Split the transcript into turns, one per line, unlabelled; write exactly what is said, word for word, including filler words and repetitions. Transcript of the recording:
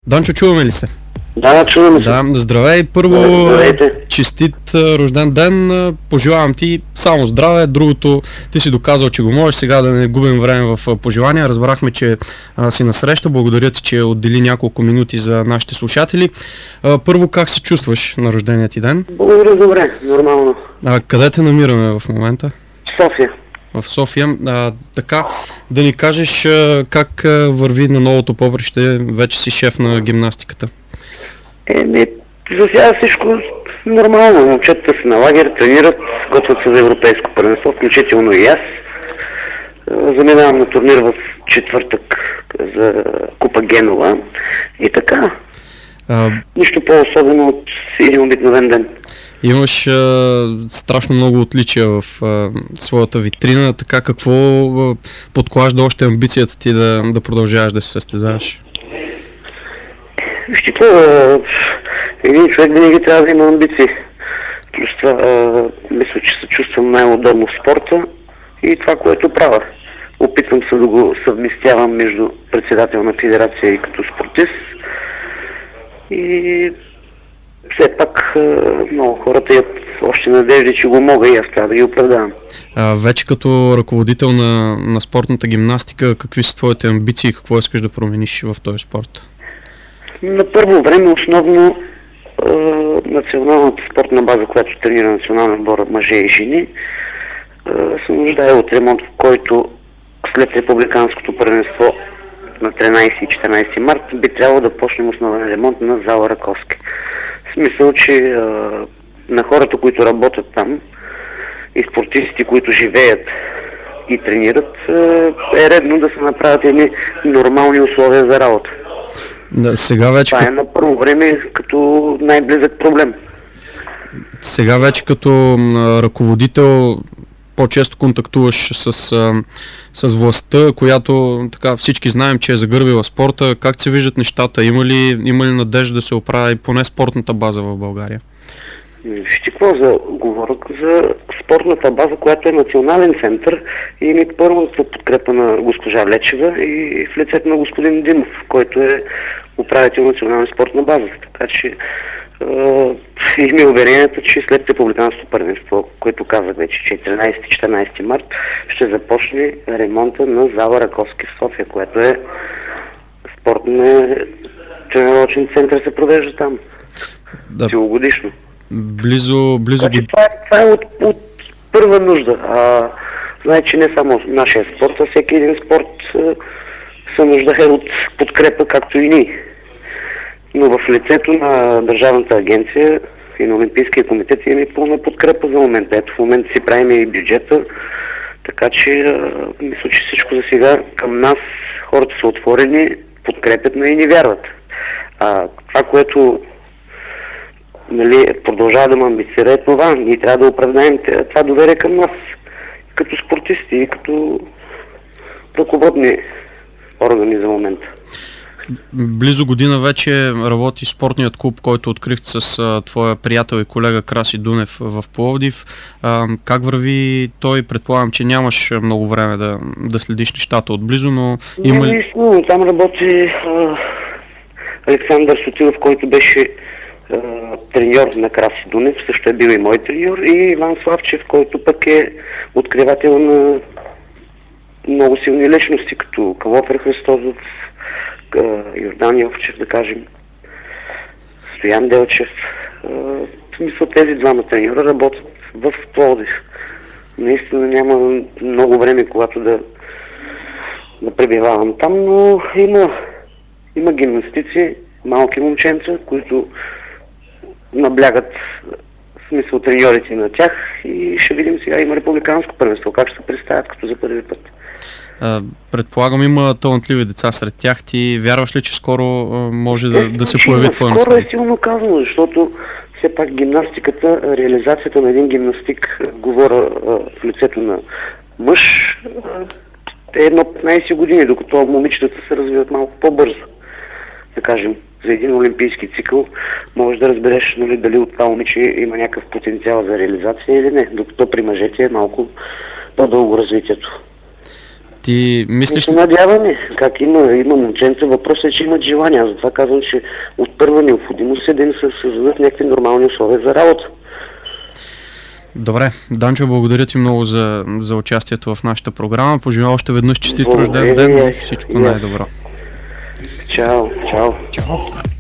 Данчо, чуваме ли се?
Да, чуваме се.
Да, здравей. Първо,
Здравейте.
Честит рожден ден. Пожелавам ти само здраве. Другото, ти си доказал, че го можеш. Сега да не губим време в пожелания. Разбрахме, че а, си насреща. Благодаря ти, че отдели няколко минути за нашите слушатели. А, първо, как се чувстваш на рождения ти ден?
Благодаря, добре, нормално.
А, къде те намираме в момента?
София.
В София. А, така, да ни кажеш а, как а, върви на новото поприще. Вече си шеф на гимнастиката.
Еми, за сега всичко нормално. Момчетата са на лагер, тренират, готвят се за европейско първенство, включително и аз. Заминавам на турнир в четвъртък за Купа Генова и така.
А,
Нищо по-особено от един обикновен ден.
Имаш а, страшно много отличия в а, своята витрина, така какво а, подклажда още амбицията ти да, да продължаваш да се състезаваш?
Вижте, един човек винаги трябва да има амбиции. Плюс това, а, мисля, че се чувствам най-удобно в спорта и това, което правя. Опитвам се да го съвместявам между председател на федерация и като спортист. И все пак а, много хората имат още надежди, че го мога и аз трябва да ги оправдавам.
А, вече като ръководител на, на спортната гимнастика, какви са твоите амбиции и какво искаш да промениш в този спорт?
На първо време основно а, националната спортна база, която тренира националния отбор мъже и жени, а, се нуждае от ремонт, в който след републиканското първенство на тринайсети и четиринайсети март би трябвало да почнем основен ремонт на зала Раковски. В смисъл, че а, на хората, които работят там и спортистите, които живеят и тренират, а, е редно да се направят едни нормални условия за работа.
Да, сега вече
Това е на първо време като най-близък проблем.
Сега вече като а, ръководител по-често контактуваш с, а, с властта, която така всички знаем, че е загърбила спорта. Как се виждат нещата? Има ли, има ли надежда да се оправи поне спортната база в България?
Вижте какво за говоря за спортната база, която е национален център и има първото подкрепа на госпожа Лечева и в лицето на господин Димов, който е управител на национална спортна база. Така че има уверението, че след републиканското първенство, което казах вече, че тринайсети и четиринайсети март ще започне ремонта на зала Раковски в София, което е спортен тренировъчен център, се провежда там.
Да.
Целогодишно.
Близо, близо...
Значи, това, е, това е от, от първа нужда. А, знае, че не само нашия спорт, а всеки един спорт а, се нуждае от подкрепа, както и ние. Но в лицето на Държавната агенция и на Олимпийския комитет имаме пълна подкрепа за момента. Ето в момента си правим и бюджета, така че а, мисля, че всичко за сега към нас хората са отворени, подкрепят на и ни вярват. А, това, което нали, продължава да ме амбицира е това. Ние трябва да оправдаем това доверие към нас, като спортисти и като ръководни органи за момента.
Близо година вече работи спортният клуб, който открихте с а, твоя приятел и колега Краси Дунев в Пловдив. А, как върви той? Предполагам, че нямаш много време да, да следиш нещата отблизо, но има ли...
Не, там работи а, Александър Сотилов, който беше а, треньор на Краси Дунев, също е бил и мой треньор, и Иван Славчев, който пък е откривател на много силни личности, като Калофер Христозов, Йордан Йовчев, да кажем, Стоян Делчев. В смисъл тези двама треньора работят в Пловдив. Наистина няма много време, когато да, да пребивавам там, но има, има гимнастици, малки момченца, които наблягат в смисъл треньорите на тях и ще видим сега има републиканско първенство, как ще се представят като за първи път.
Uh, предполагам, има талантливи деца сред тях. Ти вярваш ли, че скоро uh, може да,
е,
да се появи твоя
наследник?
наследник?
Скоро е силно казано, защото все пак гимнастиката, реализацията на един гимнастик, говоря uh, в лицето на мъж, uh, е едно петнайсет години, докато момичетата се развиват малко по-бързо. Да кажем, за един олимпийски цикъл можеш да разбереш, нали, дали от това момиче има някакъв потенциал за реализация или не, докато при мъжете е малко по-дълго развитието.
Ти
Не
мислиш
се
ли?
надяваме. Как има, има момченца, въпросът е, че имат желание. Аз затова казвам, че от първа необходимост е да им се създадат някакви нормални условия за работа.
Добре, Данчо, благодаря ти много за, за участието в нашата програма. Пожелавам още веднъж честит
Благодаря
рожден
ви,
ден и
аз-
всичко
и аз.
най-добро.
Чао, чао.
Чао!